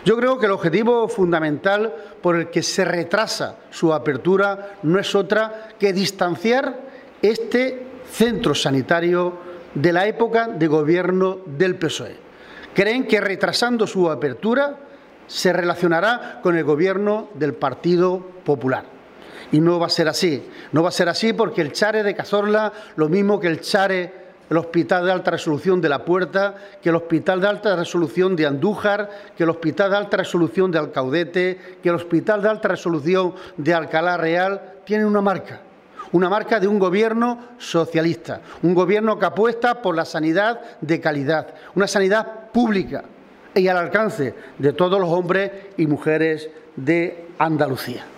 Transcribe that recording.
Yo creo que el objetivo fundamental por el que se retrasa su apertura no es otra que distanciar este centro sanitario de la época de gobierno del PSOE. Creen que retrasando su apertura se relacionará con el gobierno del Partido Popular. Y no va a ser así. No va a ser así porque el Chare de Cazorla, lo mismo que el Hospital de Alta Resolución de La Puerta, que el Hospital de Alta Resolución de Andújar, que el Hospital de Alta Resolución de Alcaudete, que el Hospital de Alta Resolución de Alcalá Real, tienen una marca de un gobierno socialista, un gobierno que apuesta por la sanidad de calidad, una sanidad pública y al alcance de todos los hombres y mujeres de Andalucía.